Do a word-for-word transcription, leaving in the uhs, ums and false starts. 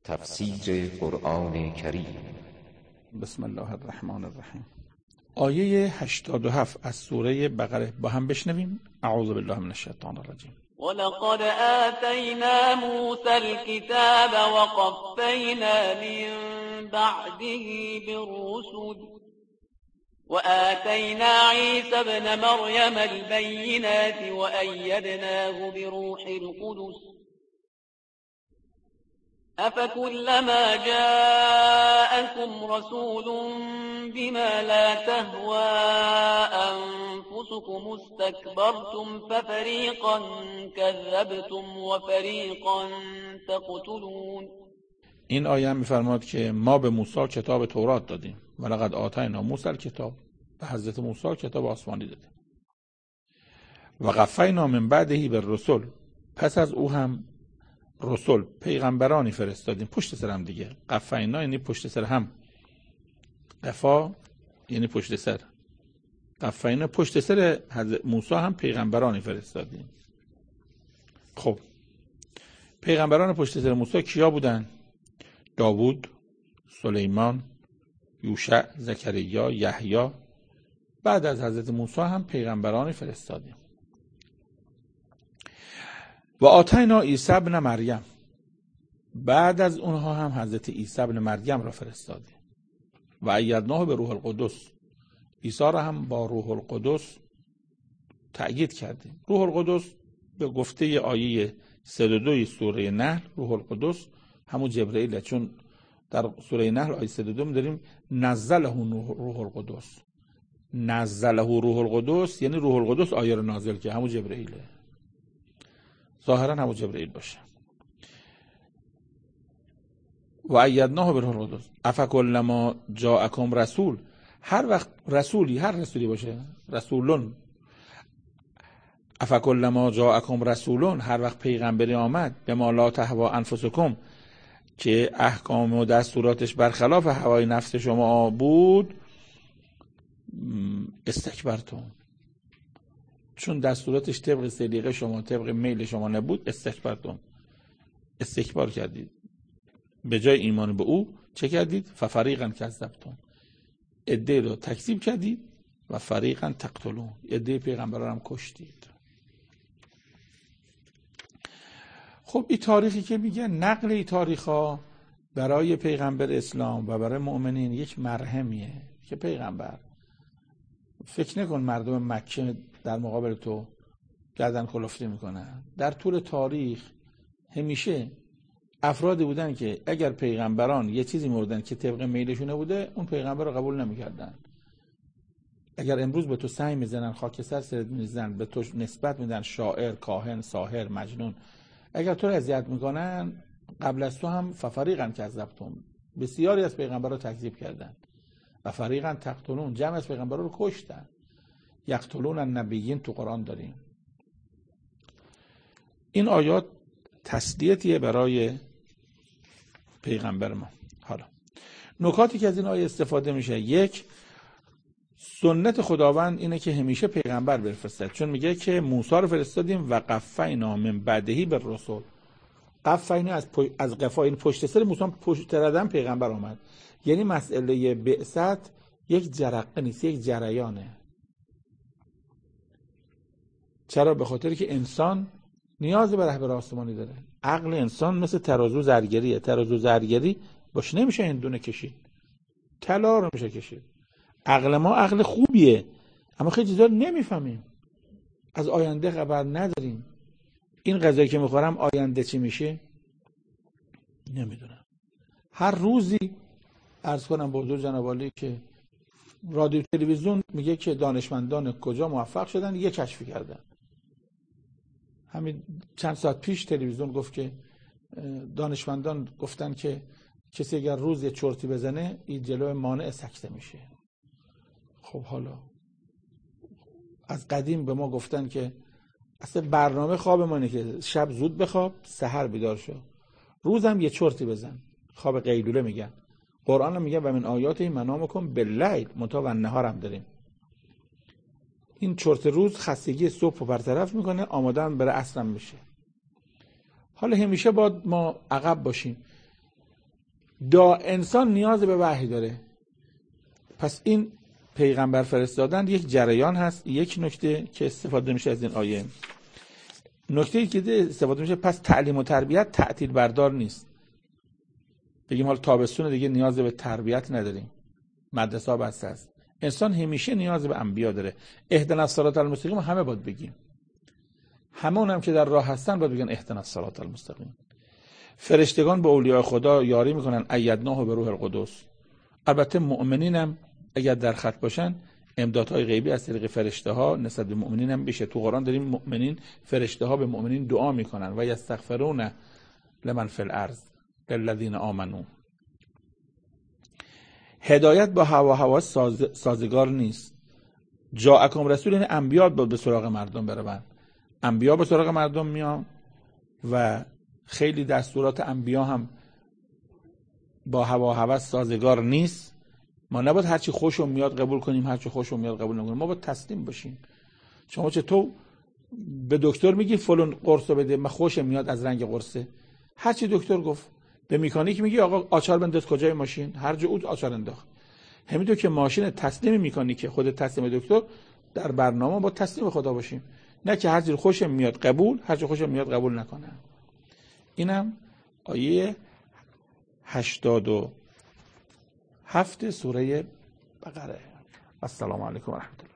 تفسیر قرآن کریم. بسم الله الرحمن الرحیم. آیه هشتاد و هفت از سوره بقره با هم بشنویم. اعوذ بالله من الشیطان الرجیم. ولقد آتينا موسى الكتاب وقفينا من بعده بالرسل وآتينا عيسى ابن مريم البينات وأيدناه بروح القدس أفكلما جاءكم رسول بما لا تهوى أنفسكم استكبرتم ففريقا كذبتم وفريقا تقتلون. این آیه می‌فرماید که ما به موسی کتاب تورات دادیم و لقد آتینا موسی الکتاب، به حضرت موسی کتاب آسمانی دادیم. و قفینا من بعده بالرسل، پس از او هم رسول پیغمبرانی فرستادیم پشت سر هم دیگه. قفینا یعنی پشت سر هم، قفا یعنی پشت سر، قفینا پشت سر حضرت موسی هم پیغمبرانی فرستادیم. خب پیغمبران پشت سر موسی کیا بودن؟ داوود، سلیمان، یوشع، زکریا، یحیی. بعد از حضرت موسی هم پیغمبرانی فرستادیم. و آتینا عیسی ابن مریم، بعد از اونها هم حضرت عیسی ابن مریم را فرستادیم. و ایدناه به روح القدس، عیسی را هم با روح القدس تأیید کردیم. روح القدس به گفته آیه صد و دو سوره نحل، روح القدس همون جبرئیل، چون در سوره نحل آیه صد و دو می‌داریم نزله روح القدس. نزله روح القدس یعنی روح القدس آیه را نازل که همون جبرئیله، ظاهرا همون جبرئیل باشه. و ایدناه به روح القدس افکلما جاءکم رسول، هر وقت رسولی، هر رسولی باشه، رسولون، افکلما جاءکم رسولون، هر وقت پیغمبری آمد به ما لا تهوی انفسکم، که احکام و دستوراتش برخلاف هوای نفس شما بود، استکبرتم، چون دستوراتش طبق سلیقه شما، طبق میل شما نبود، استکبرتم، استکبار کردید. به جای ایمان به او چه کردید؟ ففریقا کذبتم، عده رو تکذیب کردید. و فریقا تقتلون، عده پیغمبران هم کشتید. خب این تاریخی که میگه، نقل این تاریخا برای پیغمبر اسلام و برای مؤمنین یک مرهمیه که پیغمبر، فکر نکن مردم مکه در مقابل تو گردن کلفتی میکنن. در طول تاریخ همیشه افرادی بودن که اگر پیغمبران یه چیزی مردن که طبق میلشونه بوده، اون پیغمبر رو قبول نمیکردن. اگر امروز به تو سعی میزنن، خاکستر سرت میزنن، به تو نسبت میدن شاعر، کاهن، ساحر، مجنون، اگر تو رو اذیت میکنن، قبل از تو هم ففریقا کذبتم، بسیاری از پیغمبران رو تکذیب کردن. و فریقا تقتلون، جمع از پیغمبران رو کشتن. یقتلون النبیین تو قرآن داریم. این آیات تسلیتیه برای پیغمبر ما. حالا نکاتی که از این آیه استفاده میشه، یک، سنت خداوند اینه که همیشه پیغمبر بفرستد، چون میگه که موسی رو فرستادیم و قفینا من بعده بالرسل. قفینا از پو... از قفا، این پشت سر موسی پشت ردن پیغمبر آمد. یعنی مسئله بعثت یک جرقه نیست، یک جریانه. چرا؟ به خاطر که انسان نیاز به رهبر آسمانی داره. عقل انسان مثل ترازو زرگریه. ترازو زرگری باش نمیشه هندونه کشید، طلا رو میشه کشید. عقل ما عقل خوبیه، اما خیلی چیزا نمیفهمیم، از آینده خبر نداریم. این غذایی که میخورم آینده چی میشه نمیدونم. هر روزی عرض کنم به حضور جناب عالی که رادیو تلویزیون میگه که دانشمندان کجا موفق شدن یه کشفی کردن. همین چند ساعت پیش تلویزیون گفت که دانشمندان گفتن که کسی اگر روز یه چرتی بزنه این جلو مانع سکته میشه. خب حالا از قدیم به ما گفتن که اصلا برنامه خواب ما اینه که شب زود بخواب، سحر بیدار شو، روزم یه چرتی بزن، خواب قیلوله میگن. قرآن هم میگه و من آیات این منامکم باللیل، منتها و نهار هم داریم. این چرت روز خستگی صبح رو برطرف میکنه، آماده هم برای عصرم میشه. حالا همیشه باید ما عقب باشیم. دا انسان نیاز به وحی داره. پس این پیغمبر فرستادن یک جریان هست. یک نکته که استفاده میشه از این آیه، نکته ای که استفاده میشه، پس تعلیم و تربیت تعطیل بردار نیست. بگیم حالا تابستون دیگه نیاز به تربیت نداریم، مدرسه ها بسته است. انسان همیشه نیاز به انبیا داره. اهدنا الصراط المستقیم همه باید بگیم، همه اونم که در راه هستن باید بگن اهدنا الصراط المستقیم. فرشتگان به اولیاء خدا یاری میکنن، ایدناه به روح القدس. البته مؤمنین هم اگر در خط باشن امدادهای غیبی از طریق فرشته ها نسبت به مؤمنین هم بشه. تو قرآن داریم مؤمنین، فرشته ها به مؤمنین دعا میکنن و یستغفرون لمن فی الارض للذین آمنوا. هدایت با هوا هوا ساز... سازگار نیست. جاءکم رسول، این انبیا به سراغ مردم برون. انبیا به سراغ مردم میان و خیلی دستورات انبیا هم با هوا هوا سازگار نیست. ما نباید هرچی خوشم میاد قبول کنیم، هرچی خوشم میاد قبول نکنیم. ما باید تسلیم باشیم. شما چه تو به دکتر میگی فلان قرصو بده، من خوشم میاد از رنگ قرصه، هرچی دکتر گفت. به مکانیک میگی آقا آچار بنداز کجای ماشین، هر جا اون آچار انداخت. همینطور که ماشین تسلیم مکانیک، خود تسلیم دکتر، در برنامه با تسلیم خدا باشیم، نه که هر چی خوشم میاد قبول، هر چی خوشم میاد قبول نکنم. اینم آیه هشتاد و هفت سوره بقره. السلام علیکم و رحمت الله.